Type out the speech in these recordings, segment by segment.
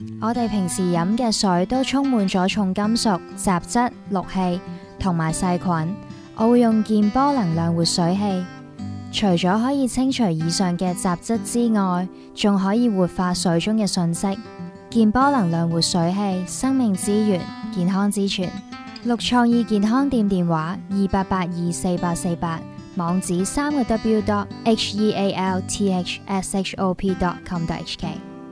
我哋平時飲嘅水都充滿咗重金屬、雜質、氯氣同埋細菌。我會用健波能量活水器，除咗可以清除以上嘅雜質之外，仲可以活化水中嘅訊息。健波能量活水器，生命之源，健康之泉。綠創意健康店電話28824848，網址3w.healthshop.com.hk。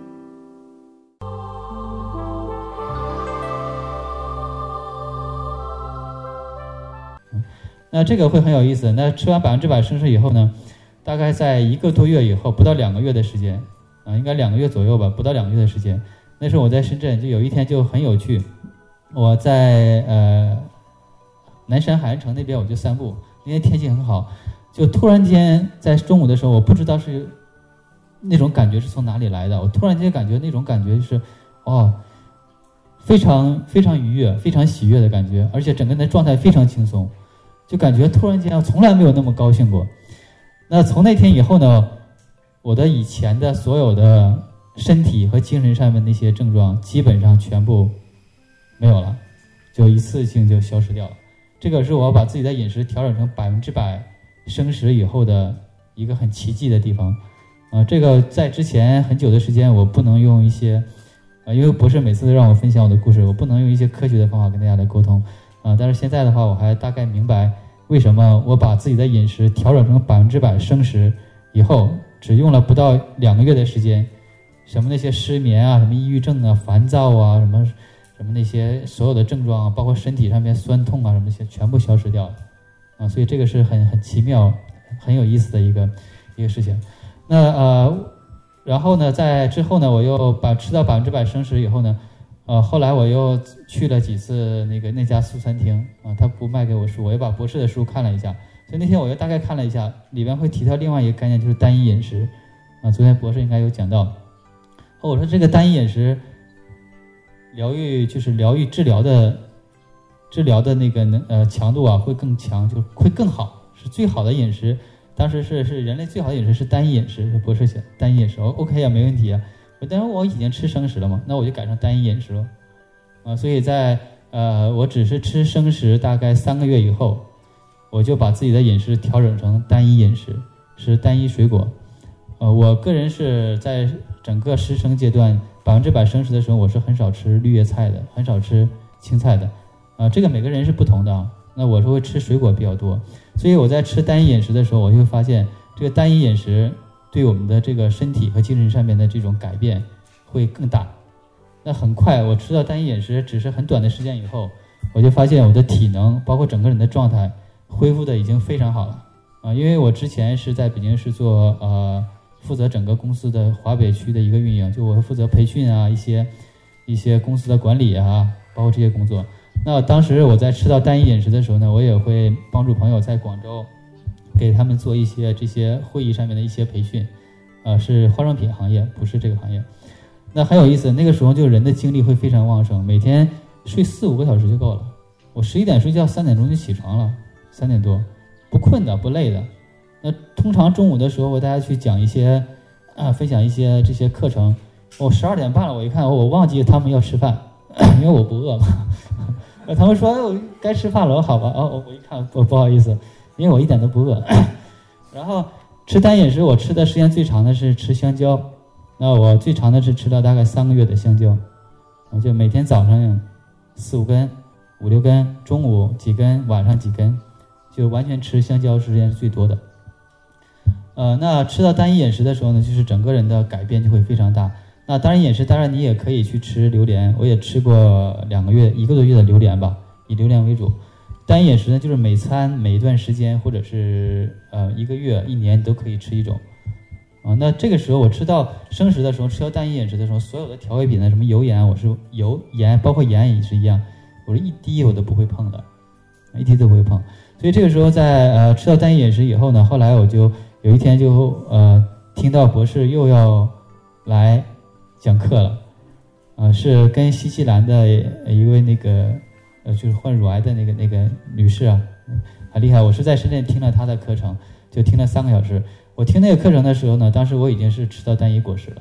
那这个会很有意思。那吃完100%生食以后呢，大概在1个多月以后，不到2个月的时间，应该2个月左右吧，不到2个月的时间。那时候我在深圳，就有一天就很有趣，我在南山海岸城那边我就散步，那天天气很好，就突然间在中午的时候，我不知道是那种感觉是从哪里来的，我突然间感觉那种感觉是非常非常愉悦，非常喜悦的感觉，而且整个人的状态非常轻松。就感觉突然间我从来没有那么高兴过。那从那天以后呢，我的以前的所有的身体和精神上面那些症状基本上全部没有了，就一次性就消失掉了。这个是我把自己的饮食调整成100%生食以后的一个很奇迹的地方。这个在之前很久的时间我不能用一些因为博士每次都让我分享我的故事，我不能用一些科学的方法跟大家来沟通但是现在的话我还大概明白为什么我把自己的饮食调整成100%生食以后，只用了不到2个月的时间，什么那些失眠啊，什么抑郁症啊，烦躁啊，什么那些所有的症状啊，包括身体上面酸痛啊什么那些全部消失掉了所以这个是很奇妙很有意思的一个事情。那然后呢在之后呢，我又吃到100%生食以后呢后来我又去了几次那家素餐厅他不卖给我书，我又把博士的书看了一下，所以那天我又大概看了一下，里边会提到另外一个概念，就是单一饮食昨天博士应该有讲到我说这个单一饮食疗愈治疗的那个强度会更强，就会更好，是最好的饮食。当时是人类最好的饮食是单一饮食，博士写单一饮食OK 没问题但是我已经吃生食了嘛，那我就改成单一饮食了所以在我只是吃生食大概3个月以后，我就把自己的饮食调整成单一饮食，是单一水果我个人是在整个师生阶段100%生食的时候，我是很少吃绿叶菜的，很少吃青菜的这个每个人是不同的那我是会吃水果比较多，所以我在吃单一饮食的时候，我就会发现这个单一饮食对我们的这个身体和精神上面的这种改变会更大。那很快我吃到单一饮食只是很短的时间以后，我就发现我的体能包括整个人的状态恢复的已经非常好了因为我之前是在北京市做负责整个公司的华北区的一个运营，就我会负责培训一些公司的管理包括这些工作。那当时我在吃到单一饮食的时候呢，我也会帮助朋友在广州给他们做一些这些会议上面的一些培训是化妆品行业，不是这个行业。那很有意思，那个时候就人的精力会非常旺盛，每天睡4-5个小时就够了。我11点睡觉，3点钟就起床了，3点多，不困的不累的。那通常中午的时候我大家去讲一些分享一些这些课程，我12点半了，我一看我忘记他们要吃饭因为我不饿嘛他们说我该吃饭了，我好吧我一看不好意思，因为我一点都不饿然后吃单饮食，我吃的时间最长的是吃香蕉，那我最长的是吃了大概3个月的香蕉我就每天早上4-5根5-6根，中午几根，晚上几根，就完全吃香蕉时间是最多的那吃到单一饮食的时候呢，就是整个人的改变就会非常大。那单一饮食当然你也可以去吃榴莲，我也吃过2个月1个多月的榴莲吧，以榴莲为主。单一饮食呢，就是每餐每一段时间或者是1个月1年都可以吃一种那这个时候我吃到生食的时候，吃到单一饮食的时候，所有的调味品的什么油盐，我是油盐包括盐也是一样，我是一滴我都不会碰的，一滴都不会碰。所以这个时候在吃到单一饮食以后呢，后来我就有一天就听到博士又要来讲课了是跟新西兰的一位就是患乳癌的那个女士很厉害。我是在深圳听了她的课程，就听了3个小时。我听那个课程的时候呢，当时我已经是吃到单一果实了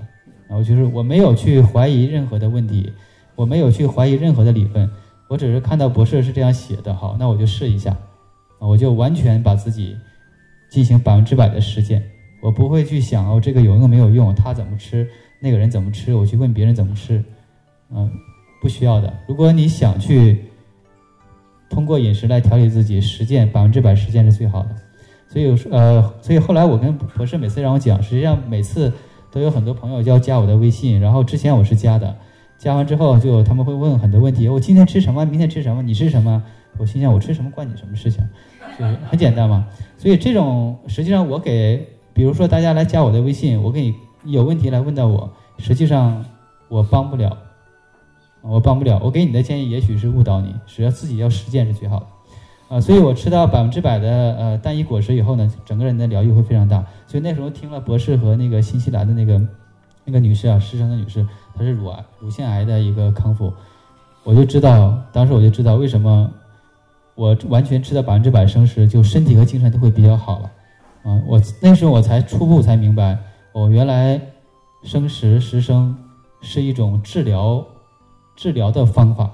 然后就是我没有去怀疑任何的问题，我没有去怀疑任何的理论，我只是看到博士是这样写的，好，那我就试一下，我就完全把自己进行100%的实践，我不会去想这个有用没有用，他怎么吃，那个人怎么吃，我去问别人怎么吃，不需要的。如果你想去通过饮食来调理自己，实践100%实践是最好的。所以后来我跟博士每次让我讲，实际上每次都有很多朋友要加我的微信，然后之前我是加的，加完之后就他们会问很多问题，我今天吃什么，明天吃什么，你吃什么？我心想我吃什么关你什么事情？就是很简单嘛。所以这种实际上我给，比如说大家来加我的微信，我给你有问题来问到我，实际上我帮不了，我给你的建议也许是误导你，只要自己要实践是最好的。所以我吃到100%的单一果实以后呢，整个人的疗愈会非常大。所以那时候听了博士和那个新西兰的那个女士啊，师生的女士，她是乳腺癌的一个康复，当时我就知道为什么我完全吃到100%生食，就身体和精神都会比较好了。那时候我才初步才明白，原来生食食生是一种治疗的方法。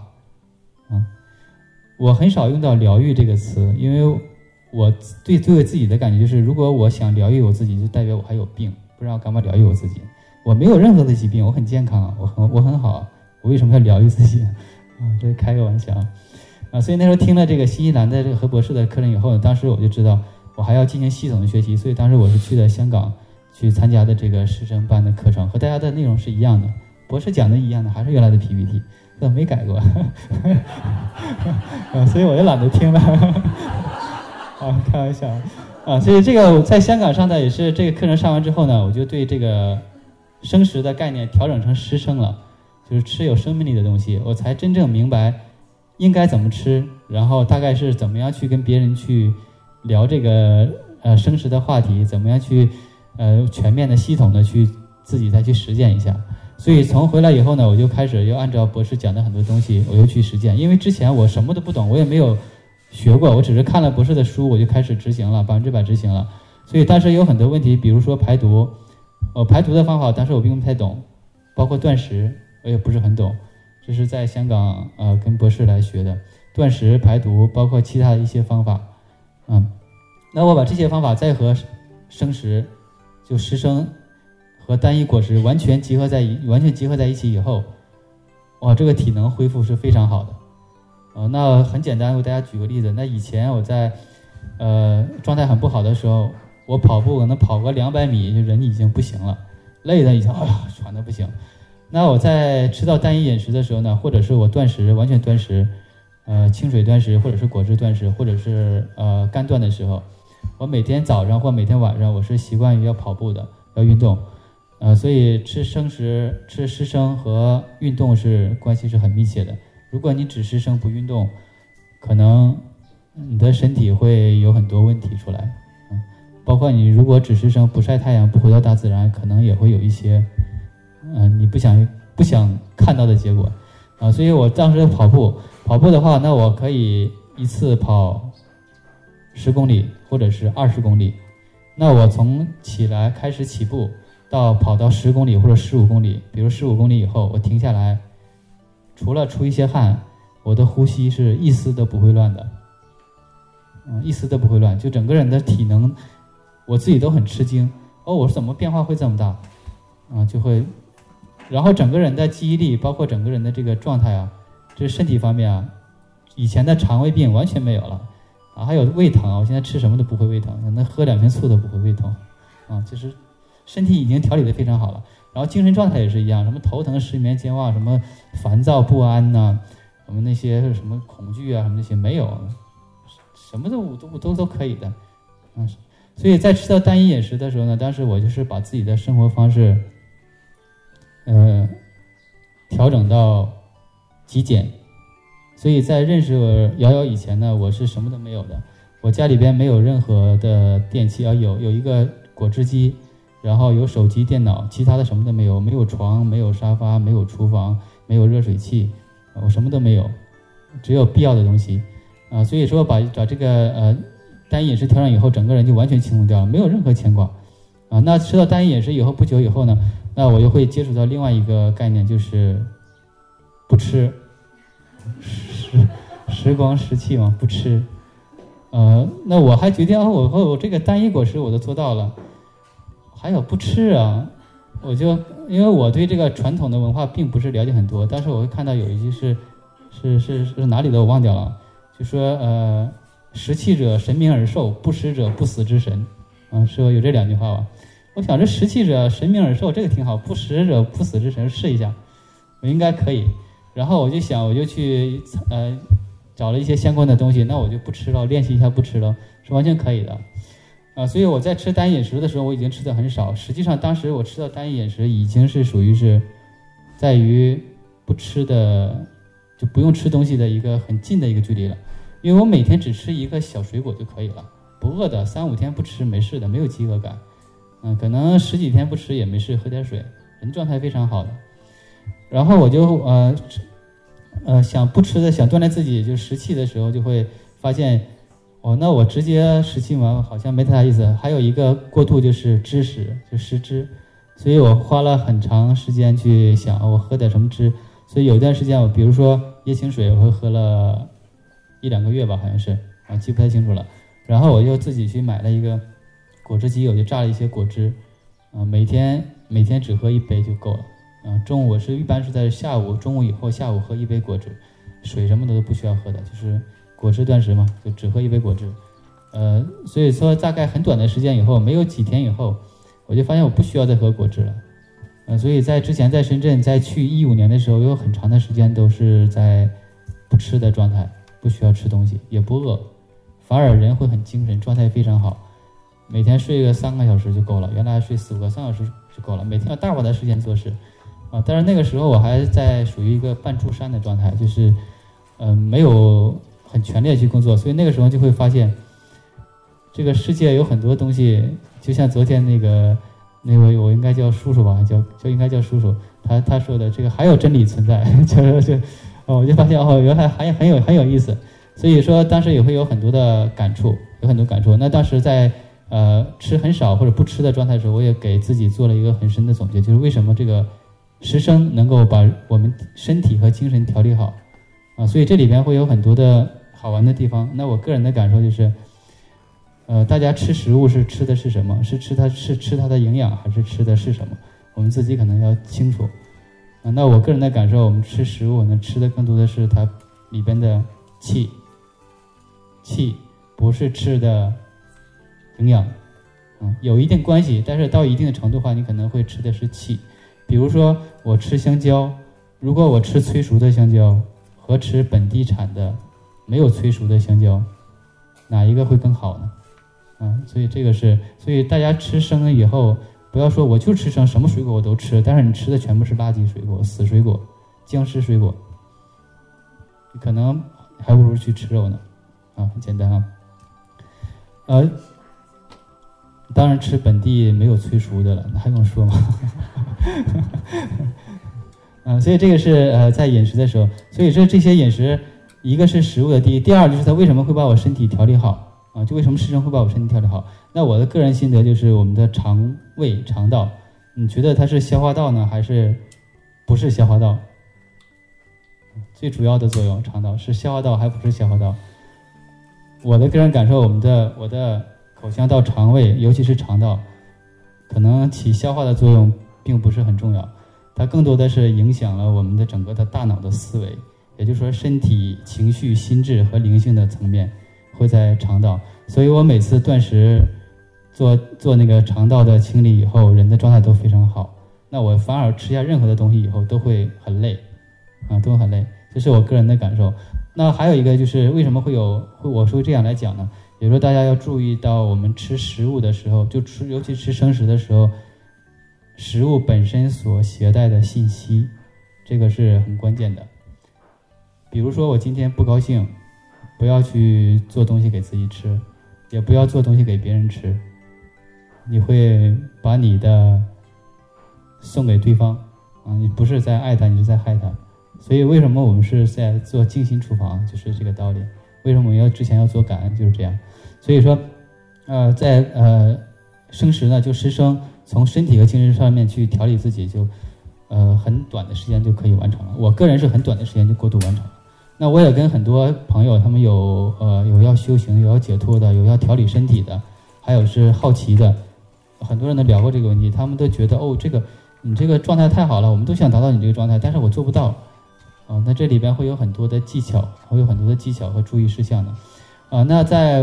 我很少用到疗愈这个词，因为我对自己的感觉就是，如果我想疗愈我自己，就代表我还有病，不然我干嘛疗愈我自己？我没有任何的疾病，我很健康，我很好，我为什么要疗愈自己？这是开个玩笑所以那时候听了这个新西兰的这个何博士的课程以后呢，当时我就知道我还要进行系统的学习，所以当时我是去的香港去参加的这个师生班的课程，和大家的内容是一样的，博士讲的一样的，还是原来的 PPT。没改过所以我也懒得听了开玩笑所以这个在香港上的也是这个课程上完之后呢，我就对这个生食的概念调整成食生了，就是吃有生命力的东西，我才真正明白应该怎么吃，然后大概是怎么样去跟别人去聊这个生食的话题，怎么样去全面的系统的去自己再去实践一下。所以从回来以后呢，我就开始又按照博士讲的很多东西，我又去实践。因为之前我什么都不懂，我也没有学过，我只是看了博士的书，我就开始执行了，100%执行了。所以当时有很多问题，比如说排毒，排毒的方法当时我并不太懂，包括断食我也不是很懂，这是在香港跟博士来学的，断食、排毒，包括其他的一些方法。那我把这些方法再和生食，就食生和单一果实完全结合在一起以后，这个体能恢复是非常好的。那很简单，我给大家举个例子。那以前我在状态很不好的时候，我跑步可能跑个200米，就人已经不行了，累的已经喘得不行。那我在吃到单一饮食的时候呢，或者是我断食，完全断食，清水断食，或者是果汁断食，或者是干断的时候，我每天早上或每天晚上我是习惯于要跑步的，要运动。所以吃生食、吃湿生和运动是关系是很密切的。如果你只湿生不运动，可能你的身体会有很多问题出来。包括你如果只湿生不晒太阳不回到大自然，可能也会有一些你不想看到的结果。所以我当时跑步的话，那我可以一次跑10公里或者是20公里。那我从开始起步到跑到10公里或者15公里，比如15公里以后我停下来，除了出一些汗，我的呼吸是一丝都不会乱的，一丝都不会乱，就整个人的体能我自己都很吃惊，我怎么变化会这么大就会，然后整个人的记忆力包括整个人的这个状态这身体方面以前的肠胃病完全没有了还有胃疼，我现在吃什么都不会胃疼，那喝2瓶醋都不会胃疼就是身体已经调理得非常好了。然后精神状态也是一样，什么头疼、失眠、健忘，什么烦躁不安什么那些什么恐惧什么那些没有，什么都可以的所以在吃到单一饮食的时候呢，当时我就是把自己的生活方式调整到极简。所以在认识我瑶瑶以前呢，我是什么都没有的，我家里边没有任何的电器有一个果汁机，然后有手机、电脑，其他的什么都没有，没有床，没有沙发，没有厨房，没有热水器，我什么都没有，只有必要的东西所以说把这个单一饮食调整以后，整个人就完全轻松掉了，没有任何牵挂那吃到单一饮食以后不久以后呢， 那我又会接触到另外一个概念，就是不吃，时光食气嘛，不吃。那我还决定我这个单一果实我都做到了，还有不吃啊，因为我对这个传统的文化并不是了解很多，但是我会看到有一句是哪里的我忘掉了，就说食气者神明而寿，不食者不死之神，说有这2句话吧。我想这食气者神明而寿这个挺好，不食者不死之神试一下，我应该可以。然后我就想，我就去找了一些相关的东西，那我就不吃了，练习一下不吃了，是完全可以的。所以我在吃单一饮食的时候，我已经吃的很少。实际上当时我吃到单一饮食已经是属于是在于不吃的，就不用吃东西的一个很近的一个距离了。因为我每天只吃一个小水果就可以了，不饿的，3-5天不吃没事的，没有饥饿感。可能10几天不吃也没事，喝点水，人状态非常好的。然后我就想不吃的，想锻炼自己就食气的时候，就会发现那我直接食气嘛，好像没太大意思。还有一个过渡就是知识，就食汁，所以我花了很长时间去想我喝点什么汁。所以有一段时间我比如说椰清水我会喝了1-2个月吧，好像是记不太清楚了。然后我就自己去买了一个果汁机，我就榨了一些果汁，每天只喝1杯就够了。中午我一般是在中午以后下午喝1杯果汁，水什么的都不需要喝的，就是果汁断食嘛，就只喝1杯果汁。所以说大概很短的时间以后，没有几天以后，我就发现我不需要再喝果汁了。所以在之前在深圳，在去15年的时候，有很长的时间都是在不吃的状态，不需要吃东西，也不饿，反而人会很精神，状态非常好。每天睡个3个小时就够了，原来睡4-5个3小时就够了，每天有大把的时间做事。但是那个时候我还在属于一个半出山的状态，就是没有很全力去工作，所以那个时候就会发现这个世界有很多东西，就像昨天那位我应该叫叔叔吧，应该叫叔叔，他说的这个还有真理存在，我就发现原来还很有意思。所以说当时也会有很多的感触，那当时在吃很少或者不吃的状态的时候，我也给自己做了一个很深的总结，就是为什么这个食生能够把我们身体和精神调理好所以这里边会有很多的好玩的地方。那我个人的感受就是大家吃食物是吃的是什么，是吃它的营养，还是吃的是什么，我们自己可能要清楚那我个人的感受，我们吃食物呢，吃的更多的是它里边的气，不是吃的营养有一定关系，但是到一定的程度的话，你可能会吃的是气。比如说我吃香蕉，如果我吃催熟的香蕉和吃本地产的没有催熟的香蕉，哪一个会更好呢？所以大家吃生以后，不要说我就吃生，什么水果我都吃，但是你吃的全部是垃圾水果、死水果、僵尸水果，你可能还不如去吃肉呢。很简单当然吃本地没有催熟的了，那还用说吗？所以这个是在饮食的时候，所以这些饮食，一个是食物的第二就是它为什么会把我身体调理好就为什么食生会把我身体调理好？那我的个人心得就是我们的肠胃肠道，你觉得它是消化道呢，还是不是消化道？最主要的作用，肠道是消化道还不是消化道？我的个人感受，我的口腔到肠胃，尤其是肠道，可能起消化的作用并不是很重要，它更多的是影响了我们的整个的大脑的思维，也就是说身体、情绪、心智和灵性的层面会在肠道。所以我每次断食做那个肠道的清理以后，人的状态都非常好。那我反而吃下任何的东西以后都会很累都会很累，这是我个人的感受。那还有一个就是为什么我会这样来讲呢？也就是说大家要注意到我们吃食物的时候，尤其吃生食的时候，食物本身所携带的信息，这个是很关键的。比如说我今天不高兴，不要去做东西给自己吃，也不要做东西给别人吃，你会把你的送给对方你不是在爱他，你是在害他。所以为什么我们是在做静心厨房，就是这个道理。为什么我们之前要做感恩，就是这样。所以说在生食呢，就食生从身体和精神上面去调理自己，就很短的时间就可以完成了。我个人是很短的时间就过渡完成了。那我也跟很多朋友，他们有要修行、有要解脱的，有要调理身体的，还有是好奇的，很多人都聊过这个问题，他们都觉得你这个状态太好了，我们都想达到你这个状态，但是我做不到。那这里边会有很多的技巧，会有很多的技巧和注意事项的。那在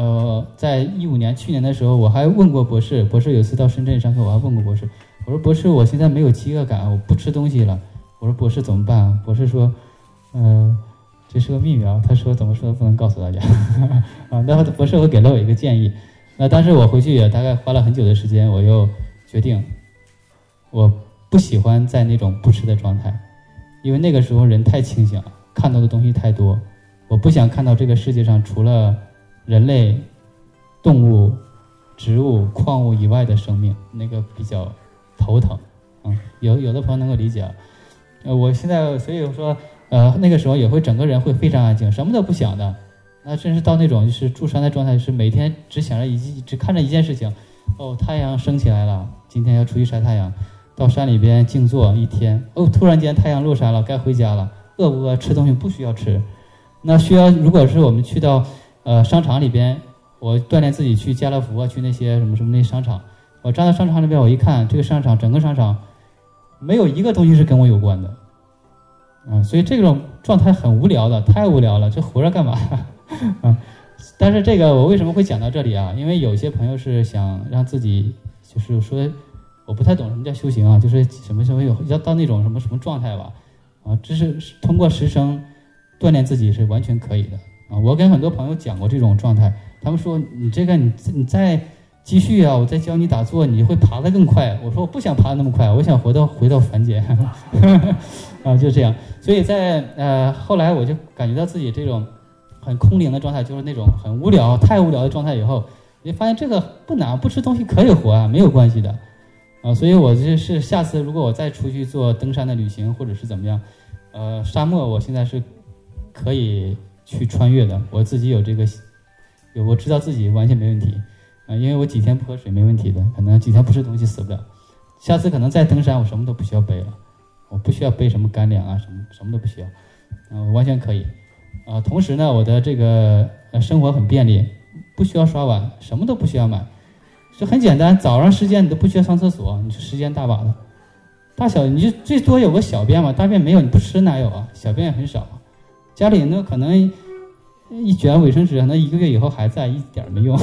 2015年去年的时候，我还问过博士有一次到深圳上课，我还问过博士，我说博士，我现在没有饥饿感，我不吃东西了。我说博士怎么办啊？博士说，这是个秘密啊，他说怎么说都不能告诉大家。那博士我给了我一个建议，那当时我回去也大概花了很久的时间，我又决定，我不喜欢在那种不吃的状态，因为那个时候人太清醒了，看到的东西太多。我不想看到这个世界上除了人类、动物、植物、矿物以外的生命，那个比较头疼。有的朋友能够理解。我现在所以说，那个时候也会整个人会非常安静，什么都不想的。那真是到那种就是住山的状态，是每天只想着只看着一件事情。太阳升起来了，今天要出去晒太阳，到山里边静坐一天。突然间太阳落山了，该回家了。饿不饿？吃东西不需要吃。那如果是我们去到商场里边，我锻炼自己去家乐福啊，去那些什么那商场，我站到商场里边，我一看这个商场整个商场没有一个东西是跟我有关的，所以这种状态很无聊的，太无聊了，这活着干嘛？但是这个我为什么会讲到这里啊？因为有些朋友是想让自己就是说，我不太懂什么叫修行啊，就是什么要到那种什么状态吧，这是通过实生锻炼自己是完全可以的我跟很多朋友讲过这种状态，他们说你这个你再继续啊，我再教你打坐，你会爬得更快。我说我不想爬得那么快，我想回到凡间就这样。所以在后来我就感觉到自己这种很空灵的状态，就是那种很无聊、太无聊的状态以后，你发现这个不难，不吃东西可以活啊，没有关系的所以我就是下次如果我再出去做登山的旅行或者是怎么样，沙漠我现在是可以去穿越的，我自己我知道自己完全没问题因为我几天不喝水没问题的，可能几天不吃东西死不了。下次可能再登山我什么都不需要背了，我不需要背什么干粮啊，什么都不需要我完全可以同时呢，我的这个生活很便利，不需要刷碗，什么都不需要买，就很简单。早上时间你都不需要上厕所，你是时间大把的，大小你就最多有个小便嘛，大便没有你不吃哪有啊？小便也很少家里呢可能一卷卫生纸，可能1个月以后还在，一点没用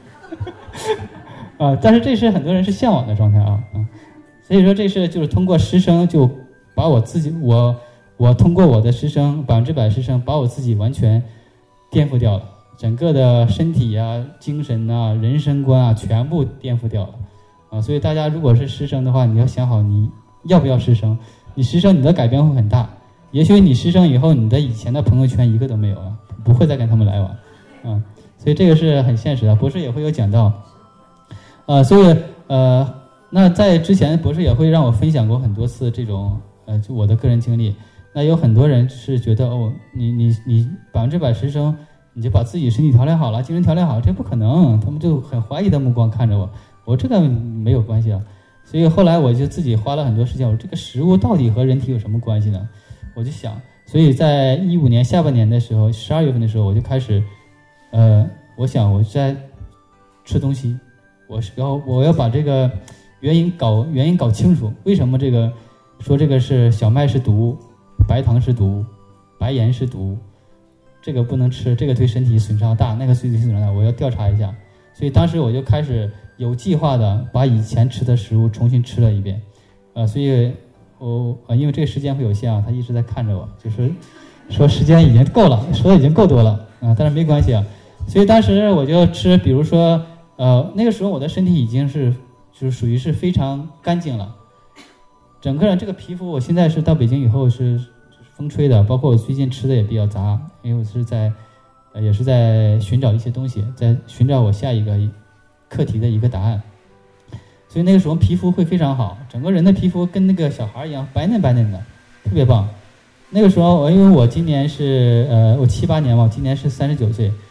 但是这是很多人是向往的状态所以说这是就是通过实生就把我自己我通过我的实生100%实生把我自己完全颠覆掉了，整个的身体啊、精神啊、人生观啊全部颠覆掉了所以大家如果是实生的话，你要想好你要不要实生。你实生你的改变会很大，也许你实生以后你的以前的朋友圈一个都没有了，不会再跟他们来往所以这个是很现实的。博士也会有讲到所以那在之前博士也会让我分享过很多次这种就我的个人经历。那有很多人是觉得你100%实生，你就把自己身体调练好了，精神调练好了，这不可能，他们就很怀疑的目光看着我这个没有关系所以后来我就自己花了很多时间，我说这个食物到底和人体有什么关系呢？我就想，所以在2015年下半年的时候，12月份的时候，我就开始我想我在吃东西，我要把这个原因搞清楚，为什么说这个是小麦是毒，白糖是毒，白盐是毒，这个不能吃，这个对身体损伤大，那个对身体损伤大，我要调查一下。所以当时我就开始有计划的把以前吃的食物重新吃了一遍所以因为这个时间会有限他一直在看着我，就是说时间已经够了，说的已经够多了但是没关系所以当时我就吃，比如说那个时候我的身体已经就是属于是非常干净了，整个人这个皮肤，我现在是到北京以后是风吹的，包括我最近吃的也比较杂，因为我是也是在寻找一些东西，在寻找我下一个课题的一个答案，所以那个时候皮肤会非常好，整个人的皮肤跟那个小孩一样白嫩白嫩的，特别棒。那个时候因为我今年是我78年嘛，我今年是39岁，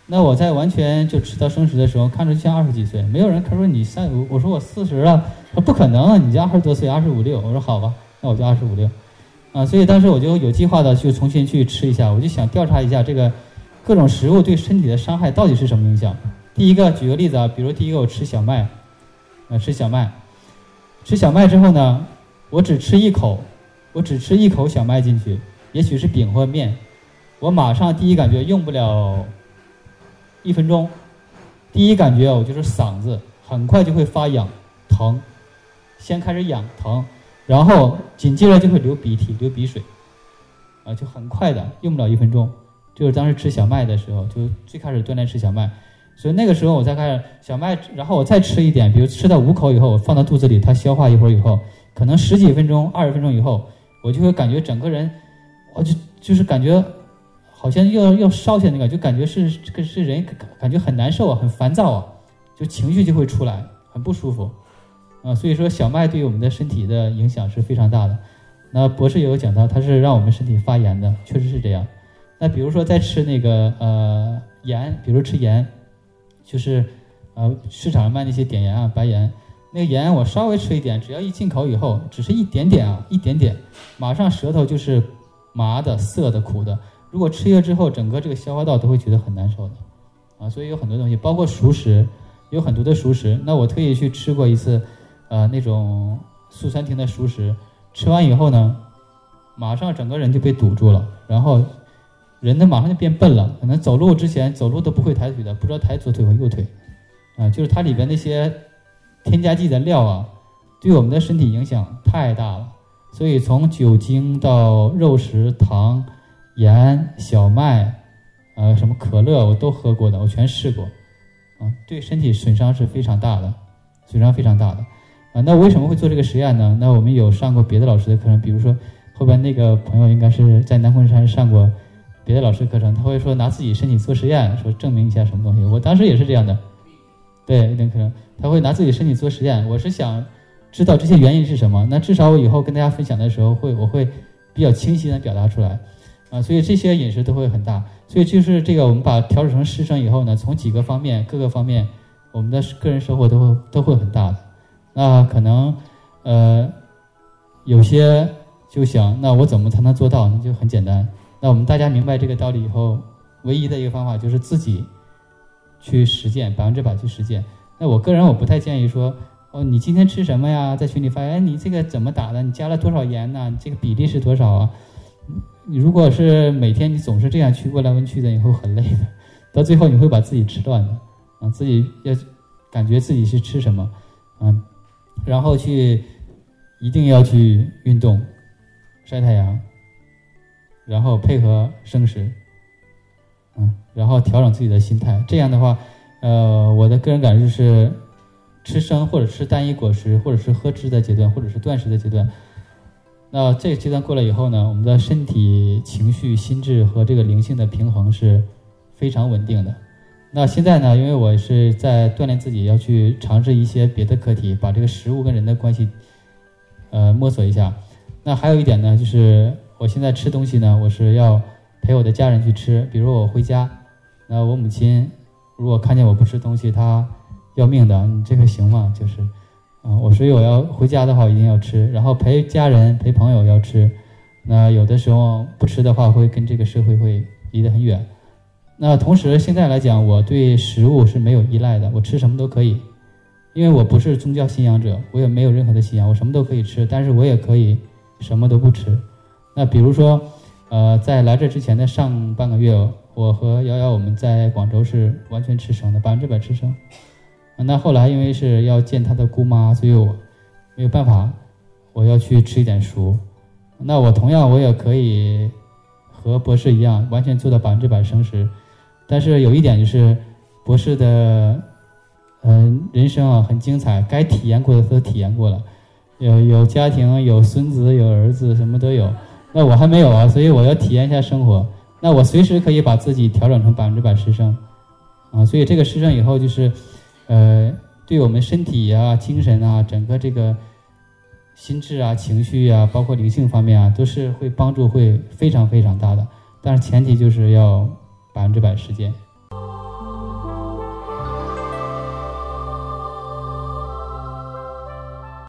那我在完全就吃到生食的时候，看着就像20几岁，没有人说你我说我40了，说不可能，你就20多岁，25、6，我说好吧，那我就25、6，所以当时我就有计划的去重新去吃一下，我就想调查一下这个各种食物对身体的伤害到底是什么影响。第一个举个例子啊，比如第一个我吃小麦，吃小麦之后呢，我只吃一口小麦进去，也许是饼或面，我马上第一感觉用不了1分钟，第一感觉我就是嗓子很快就会发痒疼，先开始痒疼，然后紧接着就会流鼻涕流鼻水，就很快的用不了1分钟。就是当时吃小麦的时候，就最开始锻炼吃小麦，所以那个时候我才开始小麦，然后我再吃一点，比如吃到5口以后，我放到肚子里，它消化一会儿以后，可能10几分钟、20分钟以后，我就会感觉整个人，我就是感觉好像要烧起来那个，就感觉是人感觉很难受啊，很烦躁啊，就情绪就会出来，很不舒服所以说小麦对于我们的身体的影响是非常大的。那博士也有讲到，它是让我们身体发炎的，确实是这样。那比如说再吃那个盐，比如吃盐，就是市场上卖那些碘盐啊、白盐，那个盐我稍微吃一点，只要一进口以后，只是一点点，马上舌头就是麻的、涩的、苦的。如果吃了之后，整个这个消化道都会觉得很难受的所以有很多东西，包括熟食，有很多的熟食。那我特意去吃过一次那种素餐厅的熟食，吃完以后呢，马上整个人就被堵住了，然后人呢马上就变笨了，可能走路之前走路都不会抬腿的，不知道抬左腿和右腿就是它里边那些添加剂的料啊，对我们的身体影响太大了。所以从酒精到肉食、糖、盐、小麦什么可乐我都喝过的，我全试过对身体损伤是非常大的，那为什么会做这个实验呢？那我们有上过别的老师的课程，比如说后边那个朋友应该是在南昆山上过别的老师的课程，他会说拿自己身体做实验，说证明一下什么东西。我当时也是这样的，对，那可能他会拿自己身体做实验。我是想知道这些原因是什么，那至少我以后跟大家分享的时候我会比较清晰的表达出来所以这些饮食都会很大。所以就是这个我们把调整成师生以后呢，从各个方面我们的个人收获都会很大的。那可能有些就想，那我怎么才能做到？那就很简单。那我们大家明白这个道理以后，唯一的一个方法就是自己去实践，100%去实践。那我个人我不太建议说你今天吃什么呀，在群里发现你这个怎么打的，你加了多少盐呢，你这个比例是多少啊。你如果是每天你总是这样去问来问去的，以后很累的，到最后你会把自己吃乱的自己要感觉自己是吃什么然后一定要去运动、晒太阳，然后配合生食然后调整自己的心态。这样的话我的个人感受就是吃生或者吃单一果实，或者是喝汁的阶段，或者是断食的阶段，那这个阶段过了以后呢，我们的身体、情绪、心智和这个灵性的平衡是非常稳定的。那现在呢，因为我是在锻炼自己，要去尝试一些别的课题，把这个食物跟人的关系摸索一下。那还有一点呢，就是我现在吃东西呢，我是要陪我的家人去吃。比如我回家，那我母亲如果看见我不吃东西，她要命的，你这个行吗？就是所以我要回家的话一定要吃，然后陪家人陪朋友要吃。那有的时候不吃的话，会跟这个社会会离得很远。那同时现在来讲，我对食物是没有依赖的，我吃什么都可以，因为我不是宗教信仰者，我也没有任何的信仰，我什么都可以吃，但是我也可以什么都不吃。那比如说在来这之前的上半个月，我和瑶瑶我们在广州是完全吃生的，100%吃生。那后来因为是要见他的姑妈，所以我没有办法，我要去吃一点熟。那我同样我也可以和博士一样完全做到100%生食，但是有一点就是博士的人生很精彩，该体验过的都体验过了，有家庭，有孙子，有儿子，什么都有。那我还没有所以我要体验一下生活。那我随时可以把自己调整成100%师生所以这个师生以后就是对我们身体精神整个这个心智情绪包括灵性方面都是会帮助会非常非常大的，但是前提就是要100%实践。